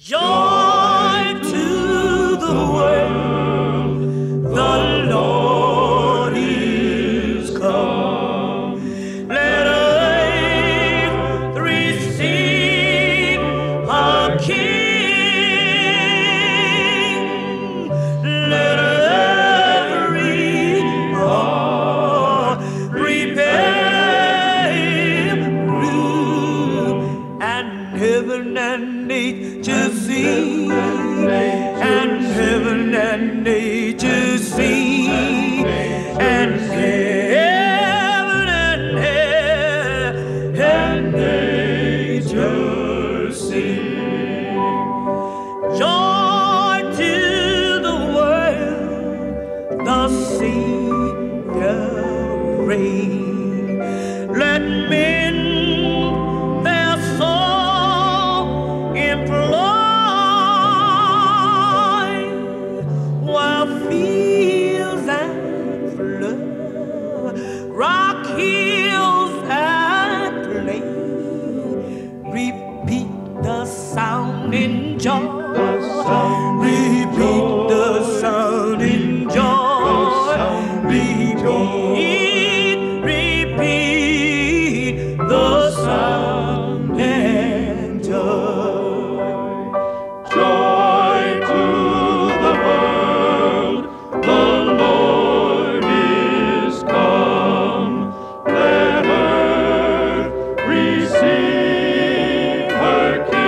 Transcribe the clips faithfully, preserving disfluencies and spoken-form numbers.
Joy to the world, the Lord is come. Let earth receive her King. Let every heart prepare him room, and heaven and nature sing, and heaven and nature sing, and heaven and he- and nature sing. Joy to the world, the Savior reign. Let men their song employ, while fields and flood, rock hills and plain, repeat the sounding joy. Repeat the sounding joy. Repeat, repeat the sound and joy. Joy to the world, the Lord is come. Let earth receive her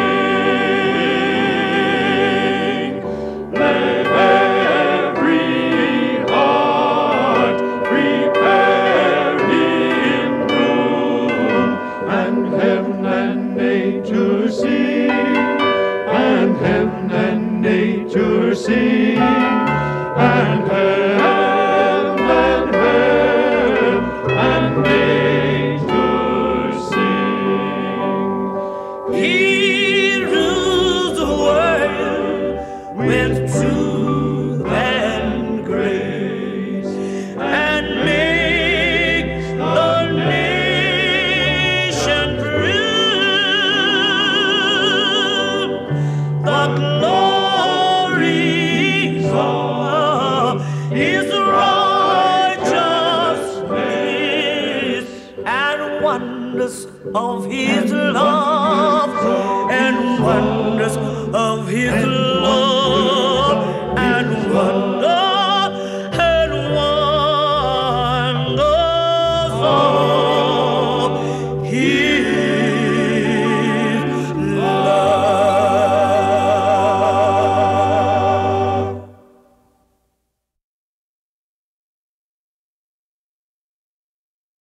King. Let every heart prepare him room, and heaven and nature sing, and heaven and nature sing, and heaven and heaven and nature sing. He rules the world with truth and grace, and makes the nation prove the glories of his righteousness, and wonders of his love, and wonders of his love.